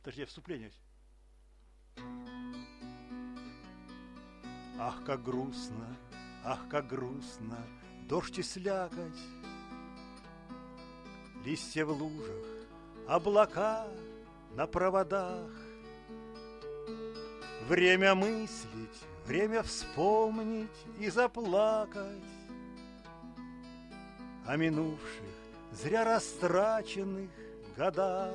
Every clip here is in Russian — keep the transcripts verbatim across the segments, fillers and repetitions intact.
Подожди, вступление. Ах, как грустно, ах, как грустно, дождь и слякоть, листья в лужах, облака на проводах. Время мыслить, время вспомнить и заплакать о минувших, зря растраченных годах.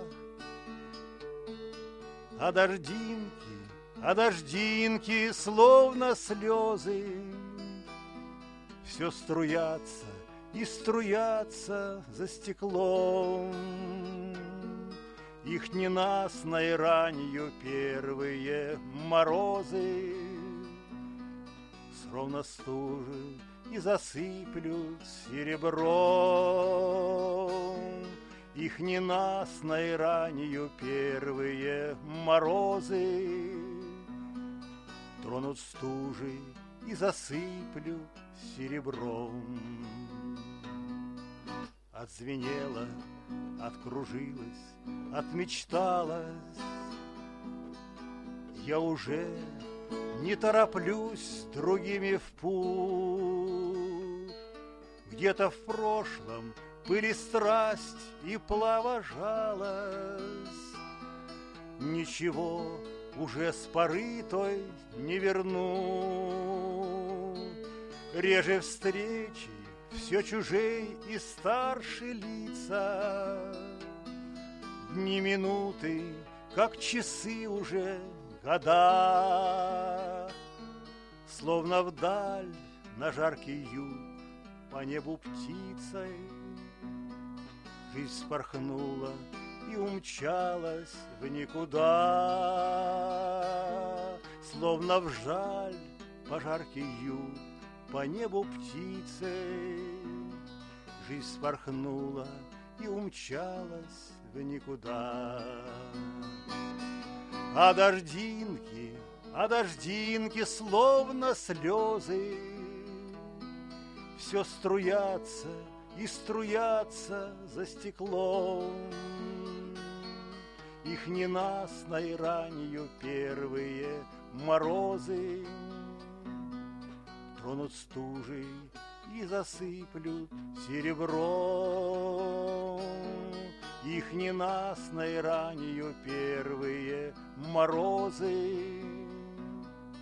А дождинки, а дождинки, словно слезы, все струятся и струятся за стеклом. Их ненастной ранью первые морозы словно стужи и засыплют серебром. Их ненастной ранью первые морозы тронут стужи и засыплют серебром. Отзвенело, откружилось, отмечталось, я уже не тороплюсь другими в путь. Где-то в прошлом пыли страсть и провожалась. Ничего уже с поры той не верну. Реже встречи, все чужие и старше лица. Дни минуты, как часы уже года. Словно вдаль на жаркий юг по небу птицей жизнь спорхнула и умчалась в никуда. Словно вжаль по жаркий юг по небу птицей жизнь спорхнула и умчалась в никуда. А дождинки, а дождинки, словно слезы, все струятся и струятся за стеклом. Их ненастной ранью первые морозы тронут стужей и засыплют серебром. Их ненастной ранью первые морозы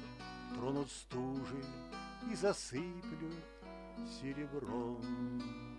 тронут стужей и засыплют серебром.